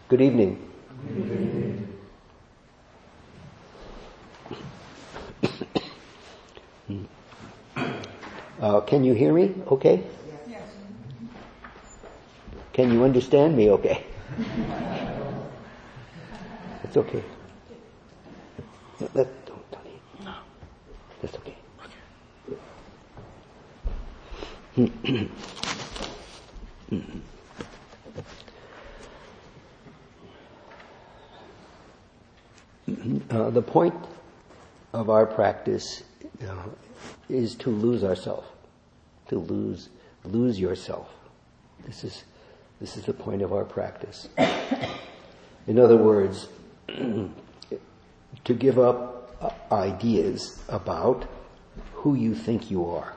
Good evening. Can you hear me okay? Yes. Can you understand me okay? It's okay. Don't no. That's okay. The point of our practice is to lose ourselves, to lose yourself. This is the point of our practice. In other words, to give up ideas about who you think you are,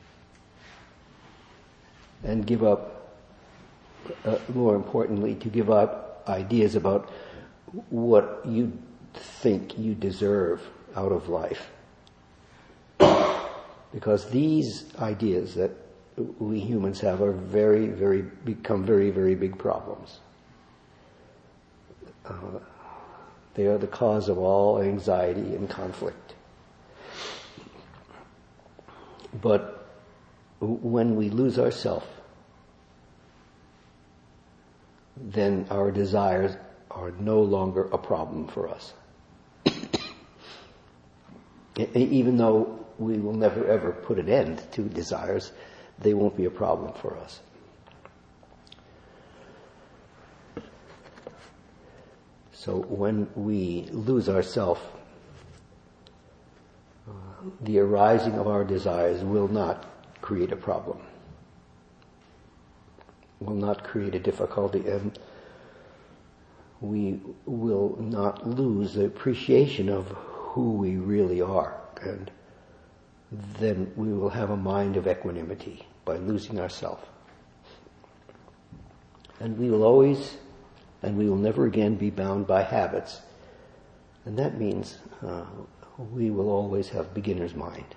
and give up, more importantly, to give up ideas about what you think you deserve out of life. Because these ideas that we humans have are become very, very big problems. They are the cause of all anxiety and conflict. But when we lose ourselves, then our desires are no longer a problem for us. Even though we will never ever put an end to desires, they won't be a problem for us. So when we lose ourselves, the arising of our desires will not create a problem, will not create a difficulty, and we will not lose the appreciation of who we really are. And then we will have a mind of equanimity by losing ourselves. And we will never again be bound by habits. And that means we will always have beginner's mind.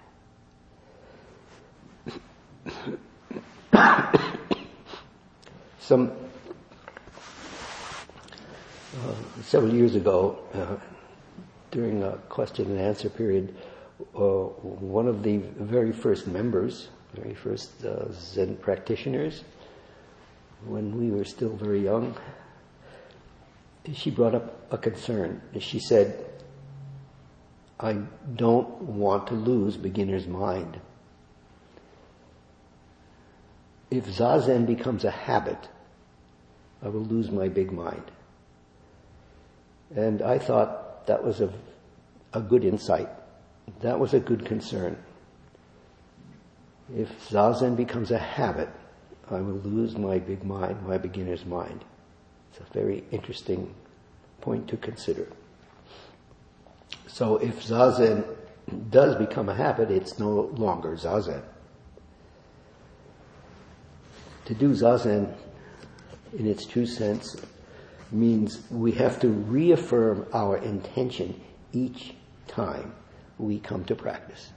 Several years ago, during a question and answer period, one of the very first Zen practitioners, when we were still very young, she brought up a concern. She said, I don't want to lose beginner's mind. If Zazen becomes a habit, I will lose my big mind. And I thought that was a good insight. That was a good concern. If Zazen becomes a habit, I will lose my big mind, my beginner's mind. It's a very interesting point to consider. So if Zazen does become a habit, it's no longer Zazen. To do Zazen in its true sense means we have to reaffirm our intention each time we come to practice.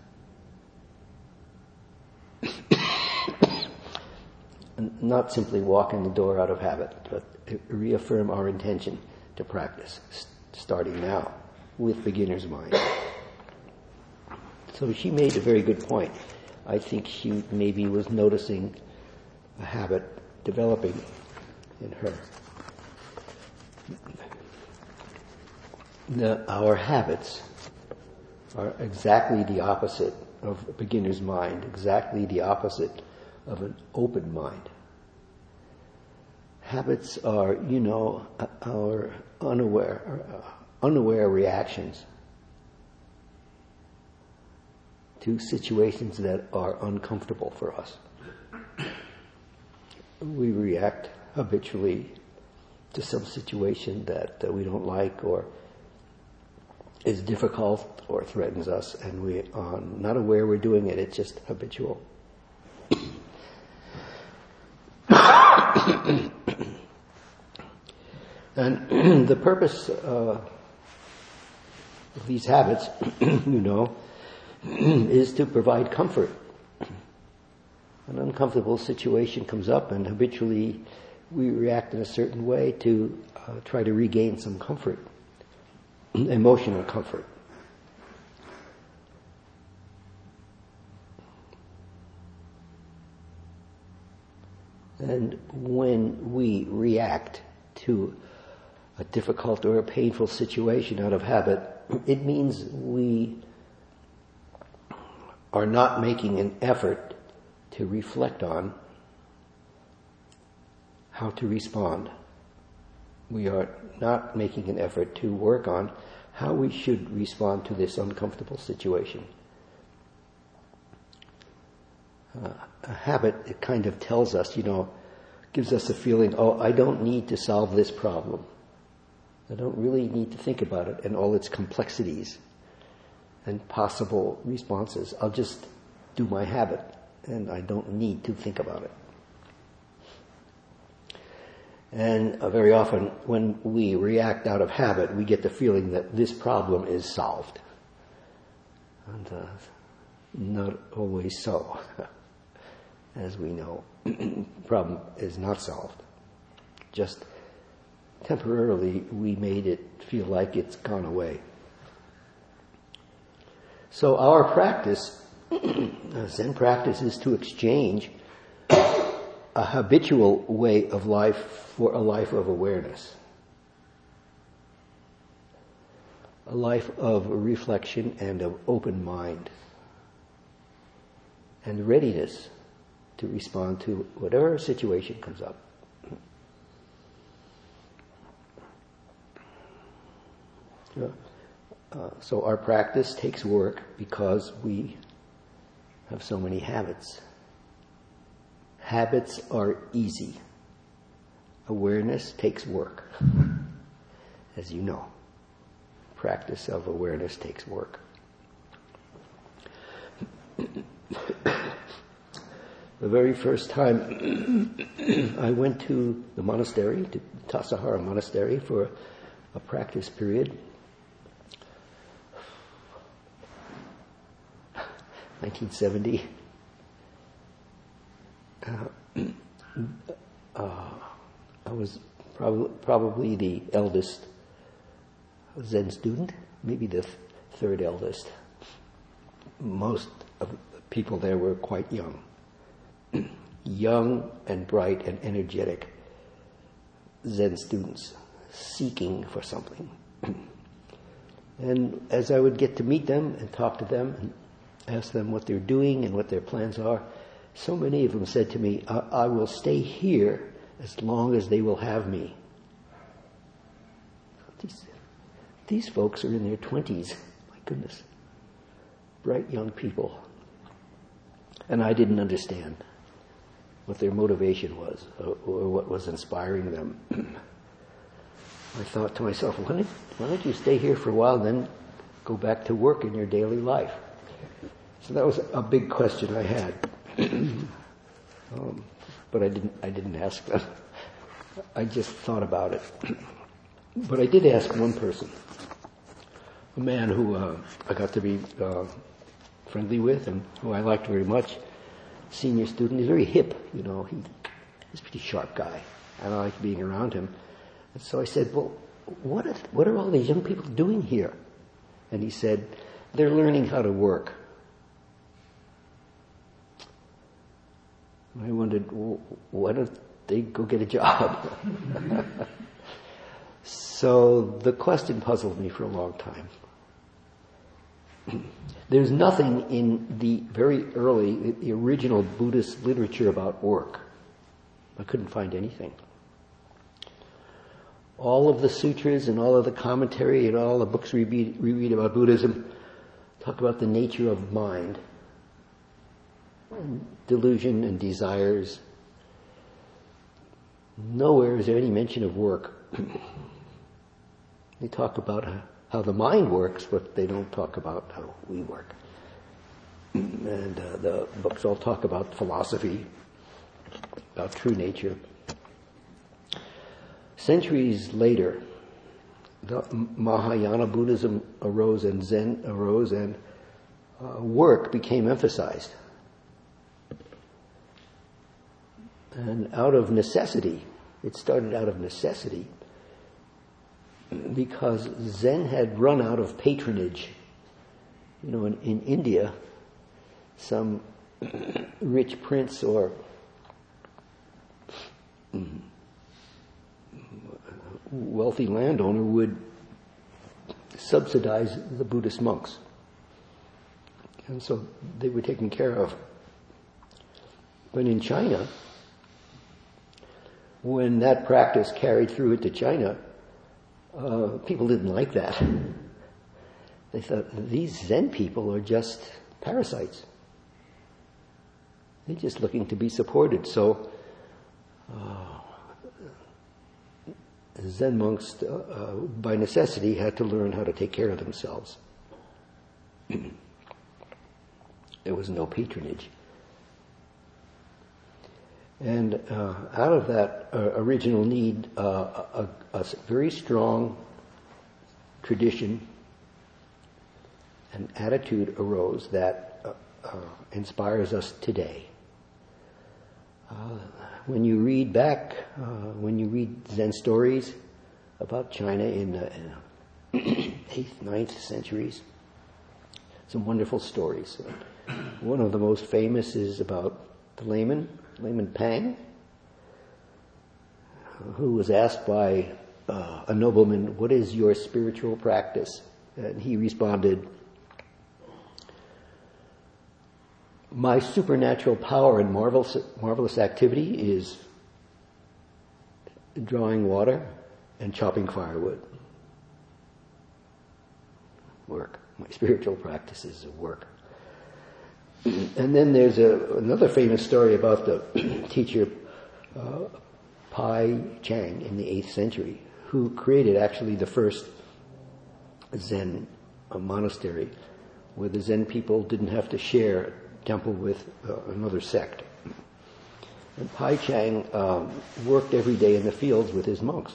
Not simply walk in the door out of habit, but reaffirm our intention to practice, starting now with beginner's mind. So she made a very good point. I think she maybe was noticing a habit developing in her. Our habits are exactly the opposite of a beginner's mind, exactly the opposite of an open mind. Habits are, our unaware reactions to situations that are uncomfortable for us. We react habitually to some situation that we don't like or is difficult or threatens us, and we are not aware we're doing it. It's just habitual. And the purpose of these habits, is to provide comfort. An uncomfortable situation comes up, and habitually we react in a certain way to try to regain some comfort, emotional comfort. And when we react to a difficult or a painful situation out of habit, it means we are not making an effort to reflect on how to respond. We are not making an effort to work on how we should respond to this uncomfortable situation. A habit, it kind of tells us, gives us a feeling, I don't need to solve this problem. I don't really need to think about it and all its complexities and possible responses. I'll just do my habit and I don't need to think about it. And very often when we react out of habit, we get the feeling that this problem is solved. And not always so. As we know, the problem is not solved. Just temporarily we made it feel like it's gone away. So our practice, Zen practice, is to exchange a habitual way of life for a life of awareness. A life of reflection and of open mind. And readiness to respond to whatever situation comes up. So our practice takes work because we have so many habits. Habits are easy. Awareness takes work, as you know. Practice of awareness takes work. The very first time I went to the monastery, to Tassajara Monastery, for a practice period, 1970, I was probably the eldest Zen student, maybe the third eldest. Most of the people there were quite young. Young and bright and energetic Zen students seeking for something. And as I would get to meet them and talk to them and ask them what they're doing and what their plans are, so many of them said to me, I will stay here as long as they will have me. These folks are in their 20s. My goodness. Bright young people. And I didn't understand what their motivation was or what was inspiring them. I thought to myself, why don't you stay here for a while and then go back to work in your daily life? So that was a big question I had. But I didn't ask them. I just thought about it. But I did ask one person, a man who I got to be friendly with and who I liked very much, senior student. He's very hip, he's a pretty sharp guy, and I liked being around him. And so I said, well, what are all these young people doing here? And he said, they're learning how to work. I wondered, well, why don't they go get a job? So the question puzzled me for a long time. There's nothing in the the original Buddhist literature about work. I couldn't find anything. All of the sutras and all of the commentary and all the books we read about Buddhism talk about the nature of mind, and delusion and desires. Nowhere is there any mention of work. They talk about how the mind works, but they don't talk about how we work. And the books all talk about philosophy, about true nature. Centuries later, the Mahayana Buddhism arose and Zen arose, and work became emphasized. And out of necessity, It started out of necessity because Zen had run out of patronage. You know, in India, some rich prince or wealthy landowner would subsidize the Buddhist monks. And so they were taken care of. But in China, when that practice carried through into China, people didn't like that. They thought, these Zen people are just parasites. They're just looking to be supported. So Zen monks, by necessity, had to learn how to take care of themselves. There was no patronage. And out of that original need, a very strong tradition and attitude arose that inspires us today. When you read Zen stories about China in the 8th, 9th centuries, some wonderful stories. One of the most famous is about the layman Pang, who was asked by a nobleman, "What is your spiritual practice?" And he responded, "My supernatural power and marvelous activity is drawing water and chopping firewood. Work. My spiritual practice is work." And then there's another famous story about the teacher Pai Chang in the 8th century, who created actually the first Zen monastery, where the Zen people didn't have to share a temple with another sect. And Pai Chang worked every day in the fields with his monks.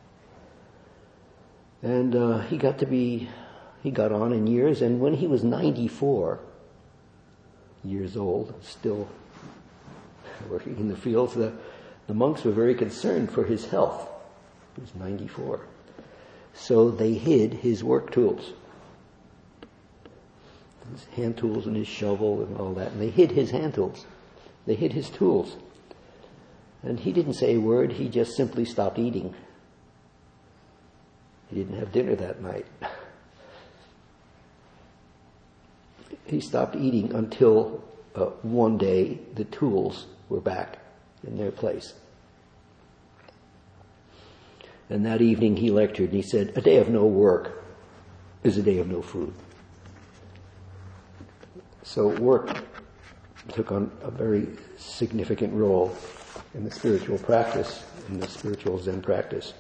And he got on in years, and when he was 94 years old, still working in the fields, the monks were very concerned for his health. He was 94. So they hid his work tools, his hand tools and his shovel and all that, and they hid his hand tools. They hid his tools. And he didn't say a word, he just simply stopped eating. He didn't have dinner that night. He stopped eating until one day the tools were back in their place. And that evening he lectured and he said, "A day of no work is a day of no food." So work took on a very significant role in the spiritual practice, in the spiritual Zen practice.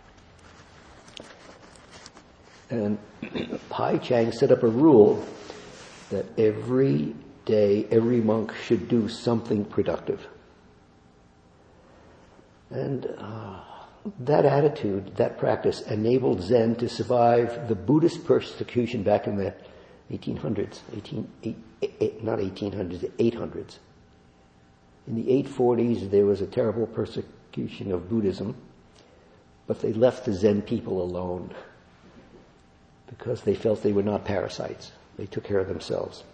And Pai Chang set up a rule that every day, every monk should do something productive. And that attitude, that practice, enabled Zen to survive the Buddhist persecution back in the 800s. In the 840s, there was a terrible persecution of Buddhism, but they left the Zen people alone because they felt they were not parasites. They took care of themselves.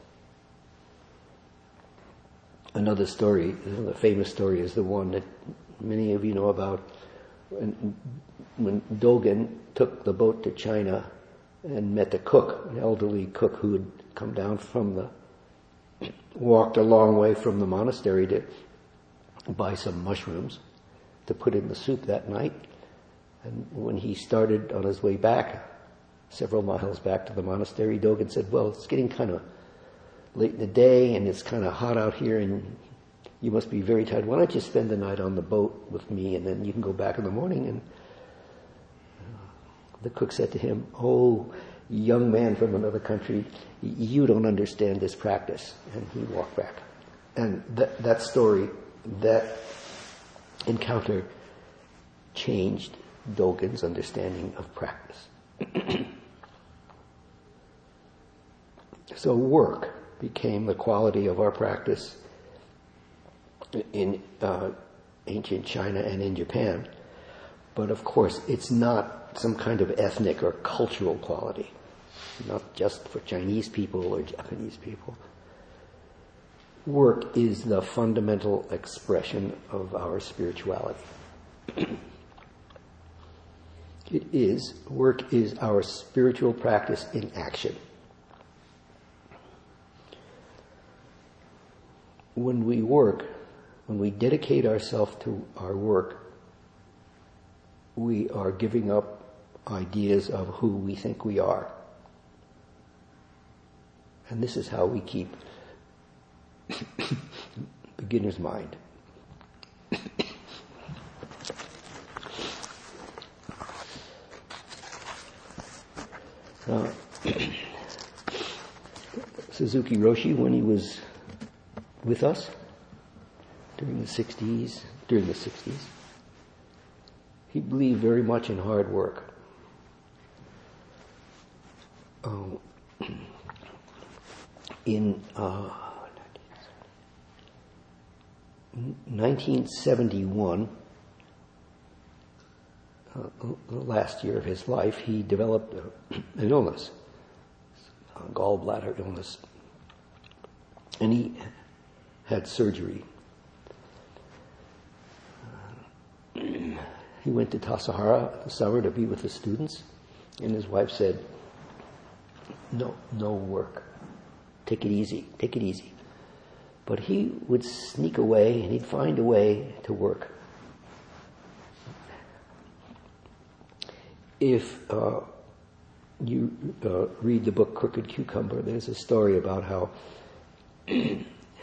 Another story, the famous story, is the one that many of you know about when Dogen took the boat to China and met the cook, an elderly cook who had come down walked a long way from the monastery to buy some mushrooms to put in the soup that night. And when he started on his way back, several miles back to the monastery, Dogen said, "Well, it's getting kind of late in the day and it's kind of hot out here and you must be very tired. Why don't you spend the night on the boat with me and then you can go back in the morning?" And the cook said to him, "Oh, young man from another country, you don't understand this practice." And he walked back. And that story, that encounter changed Dogen's understanding of practice. So work became the quality of our practice in ancient China and in Japan. But of course, it's not some kind of ethnic or cultural quality, not just for Chinese people or Japanese people. Work is the fundamental expression of our spirituality. Work is our spiritual practice in action. When we work, when we dedicate ourselves to our work, we are giving up ideas of who we think we are. And this is how we keep beginner's mind. Suzuki Roshi, when he was with us during the 60s, he believed very much in hard work. In 1971, the last year of his life, he developed an illness, a gallbladder illness, and he had surgery. He went to Tassajara in the summer to be with the students, and his wife said, no work. Take it easy. But he would sneak away, and he'd find a way to work. If you read the book Crooked Cucumber, there's a story about how he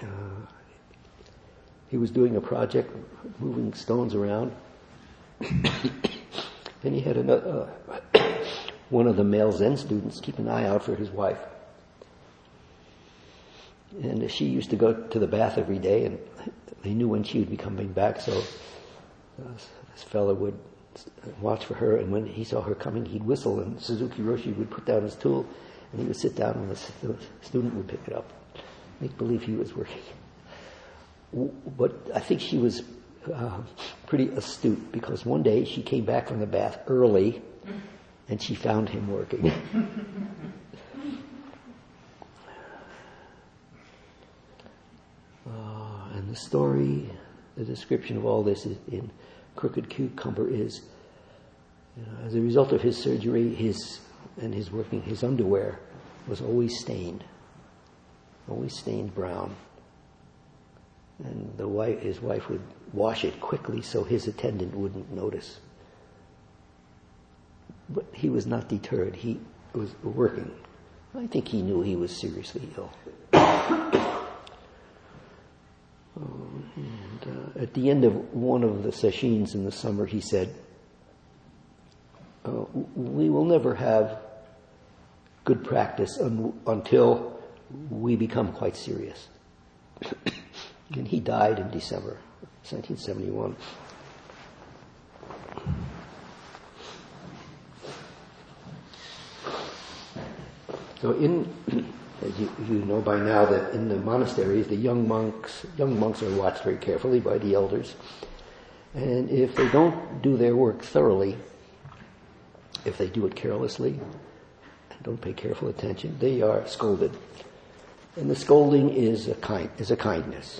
was doing a project, moving stones around, and he had one of the male Zen students keep an eye out for his wife. And she used to go to the bath every day, and they knew when she would be coming back, so this fellow would watch for her, and when he saw her coming, he'd whistle, and Suzuki Roshi would put down his tool, and he would sit down, and the student would pick it up, make believe he was working. But I think she was pretty astute, because one day she came back from the bath early, and she found him working. And the story, the description of all this in Crooked Cucumber is, as a result of his surgery, his working, his underwear was always stained brown. And his wife would wash it quickly so his attendant wouldn't notice. But he was not deterred. He was working. I think he knew he was seriously ill. And at the end of one of the sessions in the summer, he said, we will never have good practice until we become quite serious. And he died in December 1971. So as you know by now, that in the monasteries, the young monks are watched very carefully by the elders. And if they don't do their work thoroughly, if they do it carelessly and don't pay careful attention, they are scolded. And the scolding is a kindness.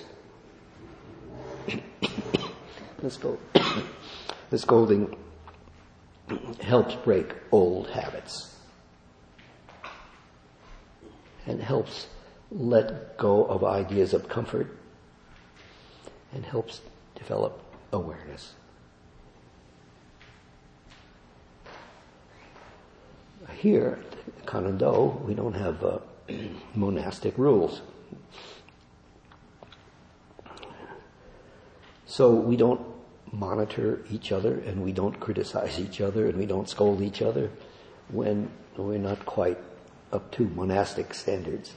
The scolding helps break old habits and helps let go of ideas of comfort and helps develop awareness. Here at Kannon-do, we don't have monastic rules. So we don't monitor each other, and we don't criticize each other, and we don't scold each other when we're not quite up to monastic standards.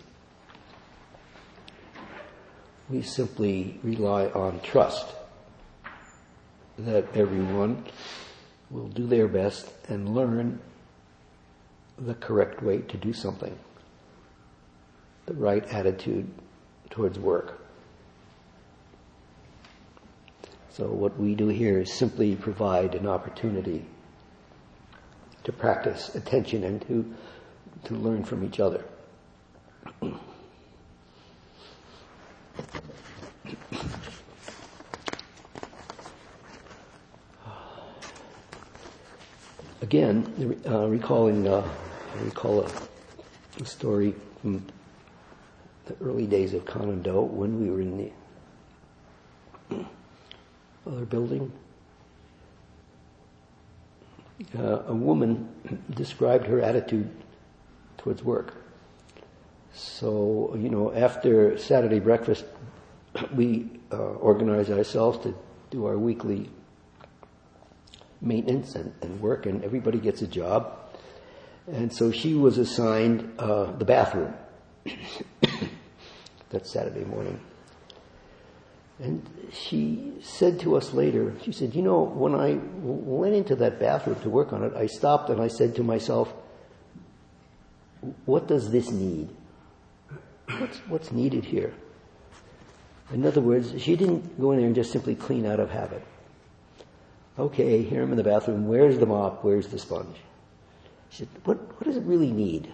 We simply rely on trust that everyone will do their best and learn the correct way to do something, the right attitude towards work. It's So what we do here is simply provide an opportunity to practice attention and to learn from each other. Again, I recall a story from the early days of Common Do when we were in the other building. A woman described her attitude towards work. So, after Saturday breakfast, we organize ourselves to do our weekly maintenance and work, and everybody gets a job. And so she was assigned the bathroom that Saturday morning. And she said to us later, she said, when I went into that bathroom to work on it, I stopped and I said to myself, what does this need? What's needed here? In other words, she didn't go in there and just simply clean out of habit. Okay, here I'm in the bathroom. Where's the mop? Where's the sponge? She said, what does it really need?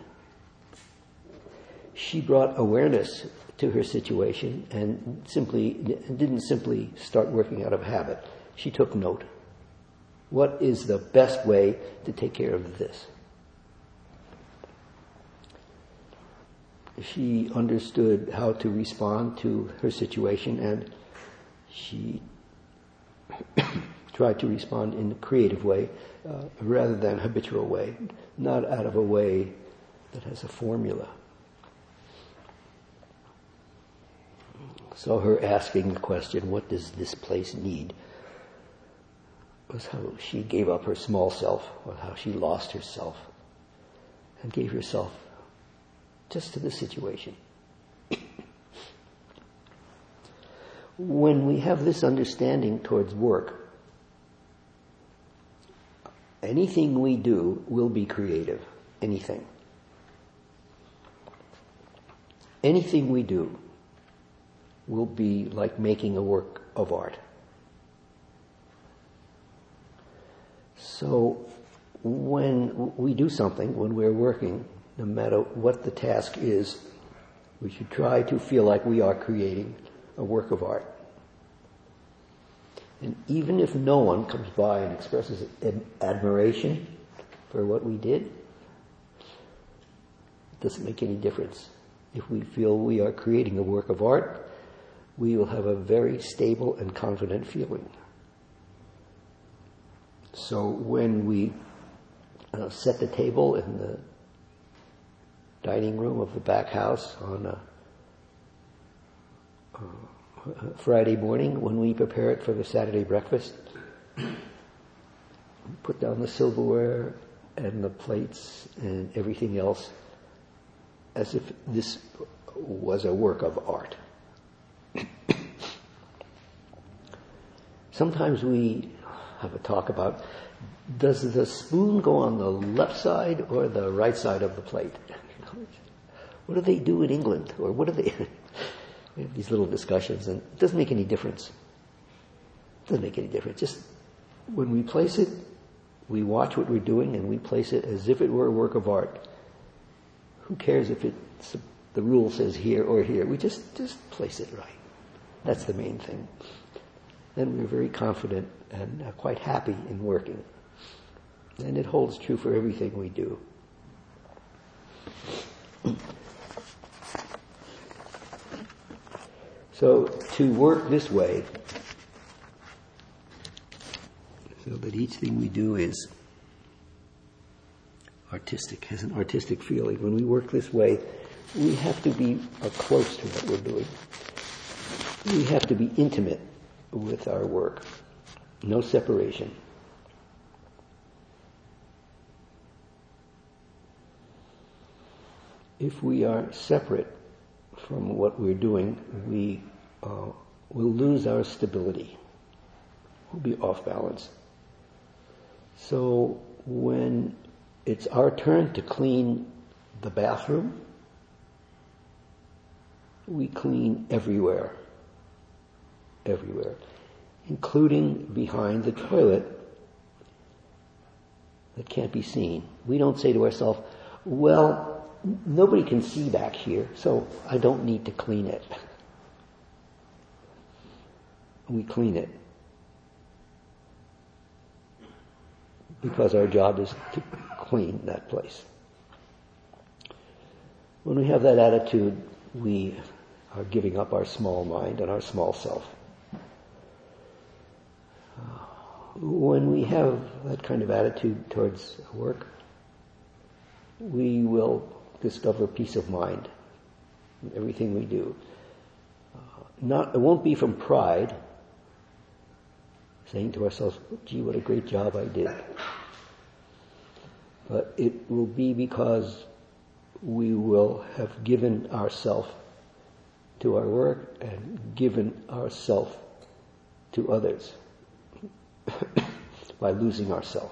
She brought awareness to her situation and didn't simply start working out of habit. She took note. What is the best way to take care of this? She understood how to respond to her situation, and she tried to respond in a creative way rather than habitual way, not out of a way that has a formula. So her asking the question, what does this place need, was how she gave up her small self, or how she lost herself and gave herself just to the situation. When we have this understanding towards work, anything we do will be creative. Anything. Anything we do will be like making a work of art. So when we do something, when we're working, no matter what the task is, we should try to feel like we are creating a work of art. And even if no one comes by and expresses admiration for what we did, it doesn't make any difference. If we feel we are creating a work of art, we will have a very stable and confident feeling. So when we set the table in the dining room of the back house on a Friday morning, when we prepare it for the Saturday breakfast, put down the silverware and the plates and everything else as if this was a work of art. Sometimes we have a talk about, does the spoon go on the left side or the right side of the plate? What do they do in England? Or what do they... We have these little discussions, and it doesn't make any difference. It doesn't make any difference. Just when we place it, we watch what we're doing, and we place it as if it were a work of art. Who cares if the rule says here or here? We just place it right. That's the main thing. Then we're very confident and quite happy in working. And it holds true for everything we do. So to work this way, so that each thing we do is artistic, has an artistic feeling. When we work this way, we have to be close to what we're doing. We have to be intimate with our work. No separation. If we are separate from what we're doing, we will lose our stability. We'll be off balance. So when it's our turn to clean the bathroom, we clean everywhere. Everywhere. including behind the toilet that can't be seen. We don't say to ourselves, well, nobody can see back here, so I don't need to clean it. We clean it because our job is to clean that place. When we have that attitude, we are giving up our small mind and our small self. When we have that kind of attitude towards work, we will discover peace of mind in everything we do. It won't be from pride, saying to ourselves, gee, what a great job I did. But it will be because we will have given ourselves to our work and given ourselves to others by losing ourselves.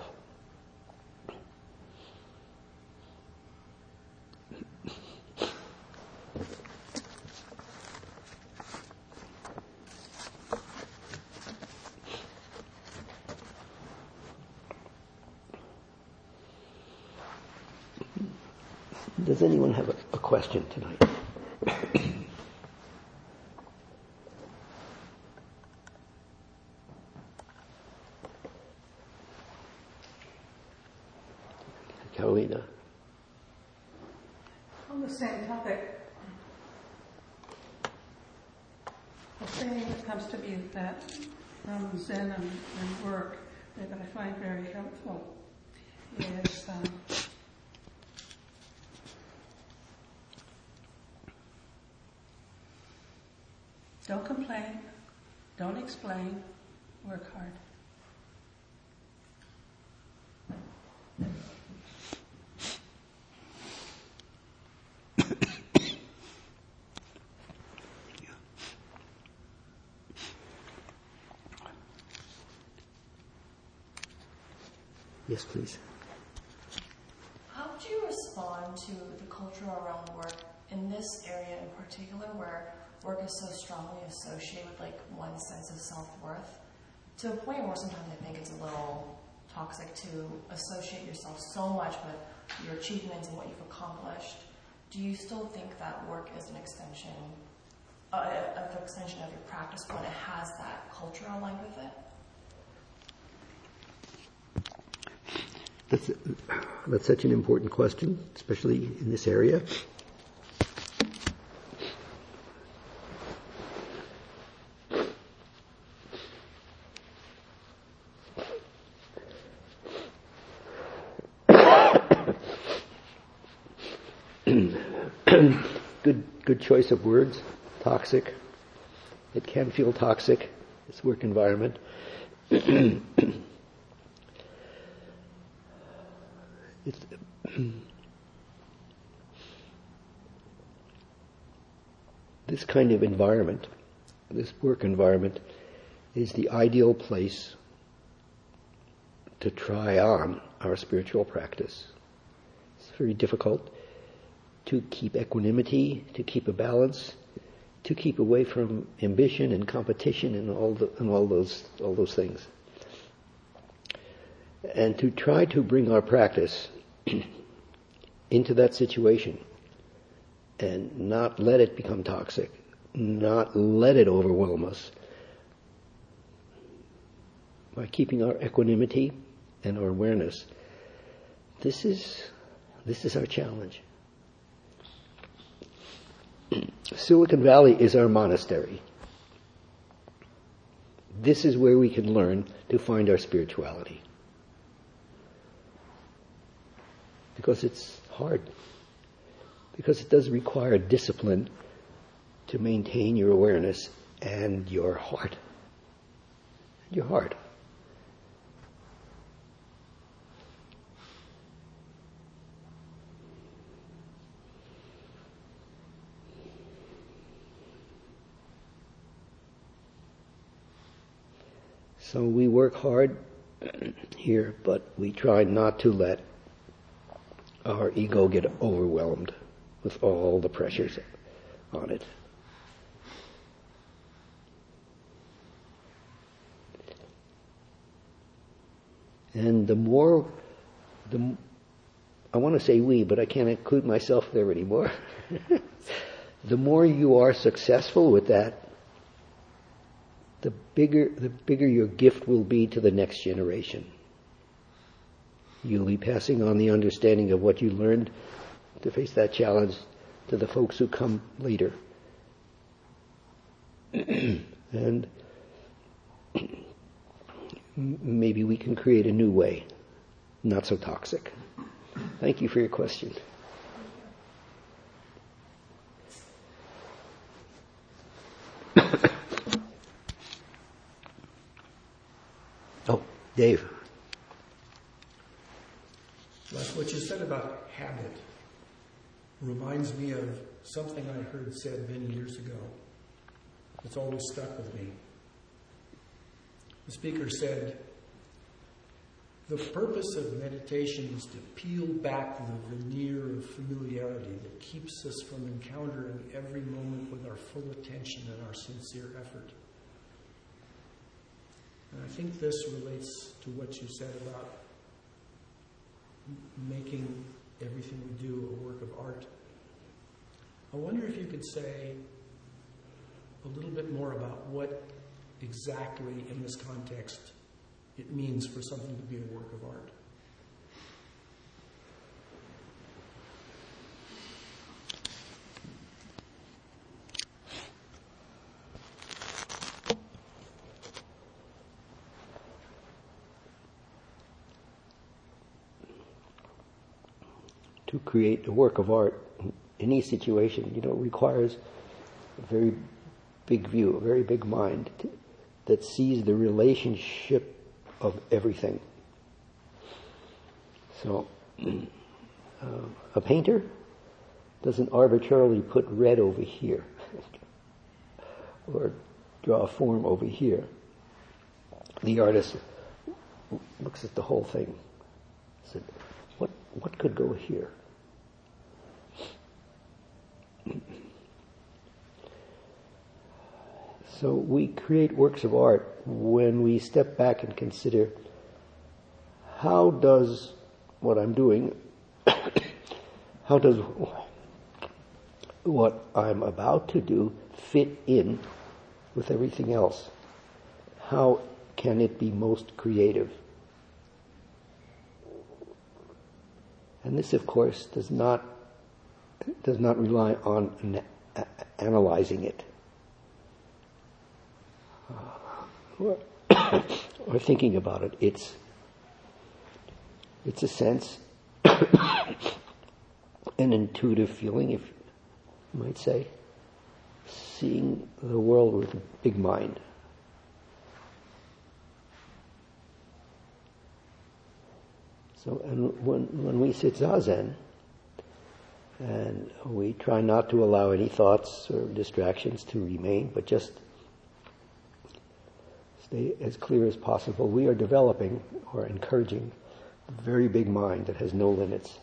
Does anyone have a question tonight? Carolina. On the same topic, a saying that comes to me that from Zen and work that I find very helpful is don't complain, don't explain, work hard. Yes, please. How would you respond to the culture around work in this area in particular, where work is so strongly associated with like one's sense of self-worth, to a point where sometimes I think it's a little toxic to associate yourself so much with your achievements and what you've accomplished? Do you still think that work is an extension of your practice when it has that culture aligned with it? That's such an important question, especially in this area. Good choice of words. Toxic. It can feel toxic, this work environment. This kind of environment, this work environment, is the ideal place to try on our spiritual practice. It's very difficult to keep equanimity, to keep a balance, to keep away from ambition and competition and all those things. And to try to bring our practice into that situation and not let it become toxic, not let it overwhelm us, by keeping our equanimity and our awareness. This is our challenge. Silicon Valley is our monastery. This is where we can learn to find our spirituality. Because it's hard. Because it does require discipline to maintain your awareness and your heart. Your heart. So we work hard here, but we try not to let our ego get overwhelmed with all the pressures on it. And I want to say we, but I can't include myself there anymore. The more you are successful with that, the bigger your gift will be to the next generation. You'll be passing on the understanding of what you learned to face that challenge to the folks who come later. And maybe we can create a new way, not so toxic. Thank you for your question. Oh, Dave. Les, what you said about habit reminds me of something I heard said many years ago. It's always stuck with me. The speaker said, the purpose of meditation is to peel back the veneer of familiarity that keeps us from encountering every moment with our full attention and our sincere effort. And I think this relates to what you said about making everything we do a work of art. I wonder if you could say a little bit more about what exactly in this context it means for something to be a work of art. To create a work of art in any situation, requires a very big view, a very big mind that sees the relationship of everything. So, a painter doesn't arbitrarily put red over here or draw a form over here. The artist looks at the whole thing. Said, what could go here? So we create works of art when we step back and consider, how does what I'm doing, how does what I'm about to do fit in with everything else? How can it be most creative? And this, of course, does not rely on analyzing it. Or thinking about it. It's a sense, an intuitive feeling, if you might say, seeing the world with a big mind. So, and when we sit zazen, and we try not to allow any thoughts or distractions to remain, but just stay as clear as possible, we are developing or encouraging a very big mind that has no limits.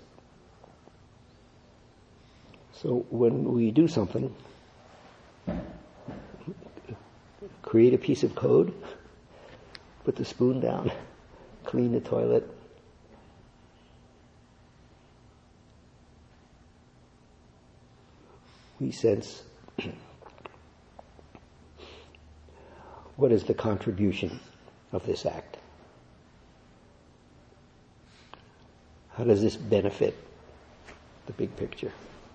So when we do something, create a piece of code, put the spoon down, clean the toilet, we sense what is the contribution of this act? How does this benefit the big picture?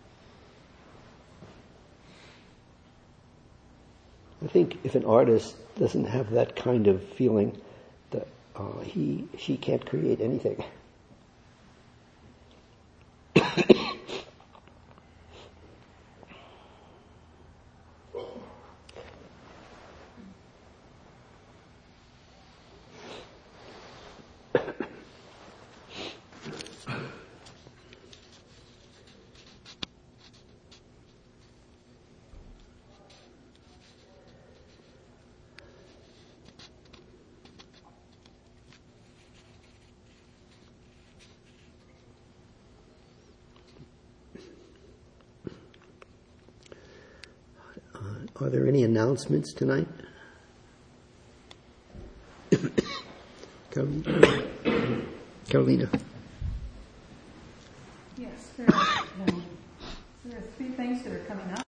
I think if an artist doesn't have that kind of feeling, that she can't create anything. Are there any announcements tonight? Carolina. Yes, there are 3 things that are coming up.